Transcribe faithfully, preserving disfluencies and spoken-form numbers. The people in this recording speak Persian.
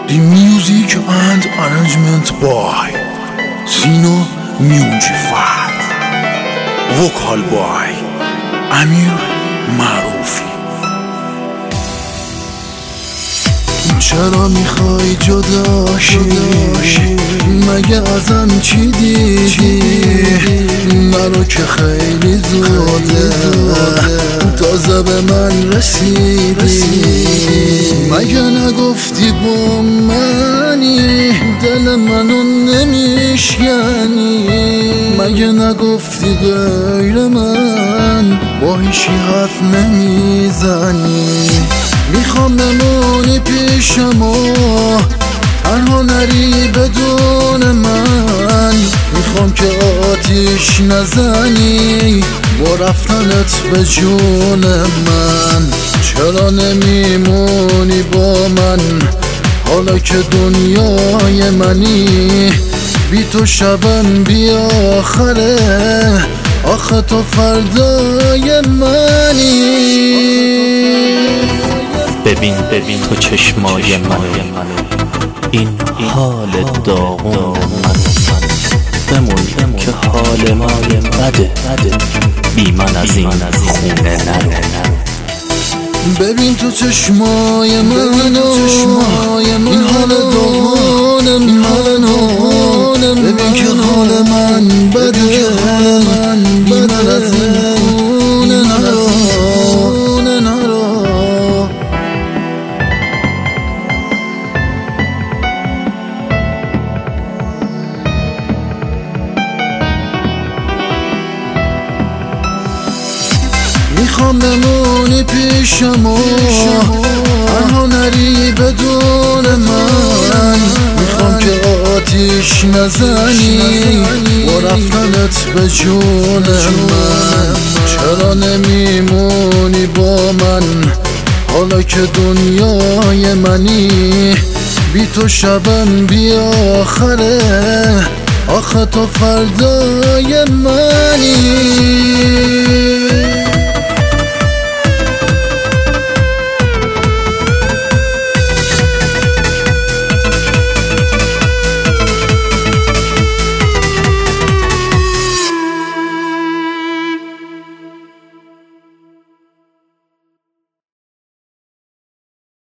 The music and arrangement by Sino Mujifat. Vocal by Amir Marufi. چرا میخوای جدا شی؟ مگه ازم چی دیدی؟ مرا که خیلی زوده تازه به من رسیدی. مگه نگفتی با منی دل منو نمیشکنی؟ مگه نگفتی غیر من با هیچی حرف نمیزنی؟ میخوام بمونی پیشم و تنها نری بدون من. میخوام که آتیش نزنی با رفتنت به جون من. چرا نمیمونی با من حالا که دنیای منی؟ بی تو شبم بی آخره آخه تو فردای منی. ببین ببین تو چشمای منو، این حال داغون منو. بمون که حال من بده، بی من از این خونه نرو. ببین تو چشمای منو، این حال داغون منو. ببین که حال من بده، بی من از این خونه نرو. میخوام بمونی پیشم و تنها نری بدون من. میخوام که آتیش نزنی با رفتنت به جون من. چرا نمیمونی با من حالا که دنیای منی؟ بی تو شبم بی آخره آخه تو فردای منی.